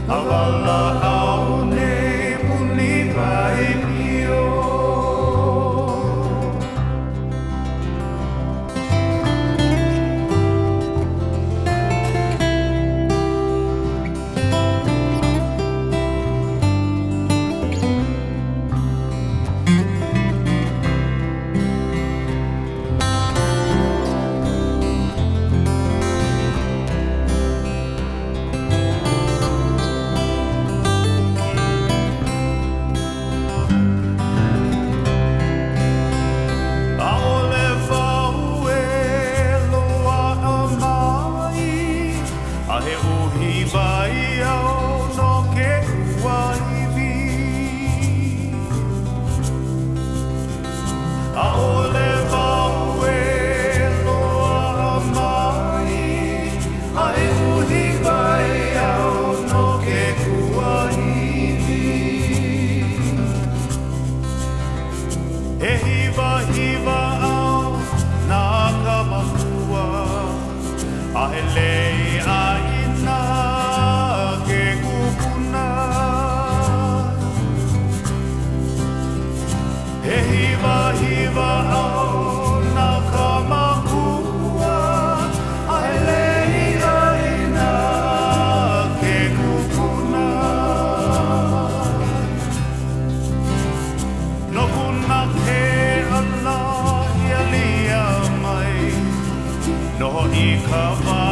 Awala aune puni vai pio. Ahe uhi vai au no ke kuaiwi. Aole wau e loa mai. Ahe uhi vai au no ke kuaiwi. E hiwa hiwa au nā ka mahua. Ahe lei aina ke kupuna. He hiwa hiwa au nā ka mahua. Ahe lei aina ke kupuna. No kuna ke ala ia lia mai. Noho I ka wā